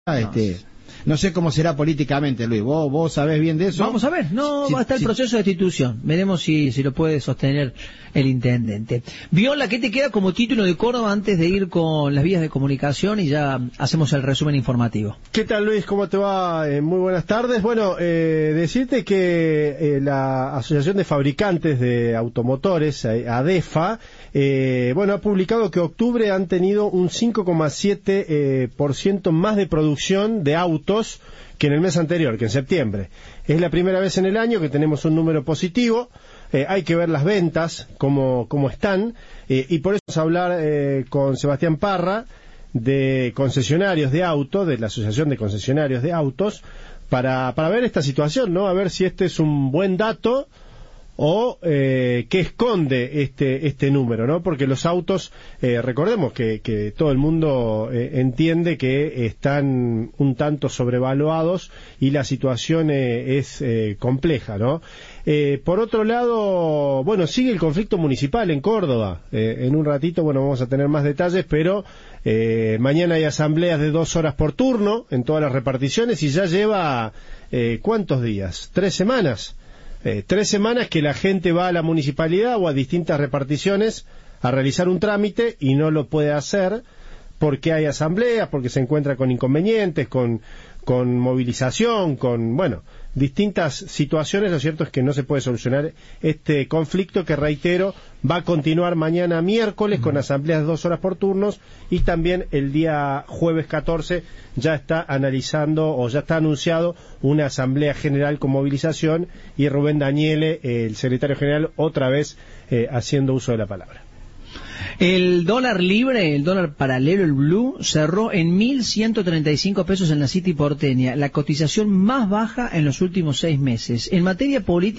No sé cómo será políticamente, Luis. ¿Vos sabés bien de eso? Vamos a ver. Va a estar el proceso de destitución. Veremos si lo puede sostener el intendente. Viola, ¿qué te queda como título de Córdoba antes de ir con las vías de comunicación y ya hacemos el resumen informativo? ¿Qué tal, Luis? ¿Cómo te va? Muy buenas tardes. Bueno, decirte que la Asociación de Fabricantes de Automotores, ADEFA, ha publicado que octubre han tenido un 5,7% más de producción de autos que en el mes anterior, que en septiembre. Es la primera vez en el año que tenemos un número positivo. Hay que ver las ventas, cómo están, y por eso vamos a hablar con Sebastián Parra, de concesionarios de autos, de la Asociación de Concesionarios de Autos, para ver esta situación, ¿no? A ver si este es un buen dato o qué esconde este número, ¿no? Porque los autos, recordemos que todo el mundo entiende que están un tanto sobrevaluados y la situación es compleja, ¿no? Por otro lado, sigue el conflicto municipal en Córdoba. En un ratito, vamos a tener más detalles, pero mañana hay asambleas de 2 horas por turno en todas las reparticiones y ya lleva, ¿cuántos días? 3 semanas. 3 semanas que la gente va a la municipalidad o a distintas reparticiones a realizar un trámite y no lo puede hacer porque hay asambleas, porque se encuentra con inconvenientes, con movilización, distintas situaciones. Lo cierto es que no se puede solucionar este conflicto que, reitero, va a continuar mañana miércoles con asambleas de 2 horas por turnos, y también el día jueves 14 ya está analizando o ya está anunciado una asamblea general con movilización, y Rubén Daniele, el secretario general, otra vez haciendo uso de la palabra. El dólar libre, el dólar paralelo, el blue, cerró en 1.135 pesos en la City porteña, la cotización más baja en los últimos 6 meses. En materia política,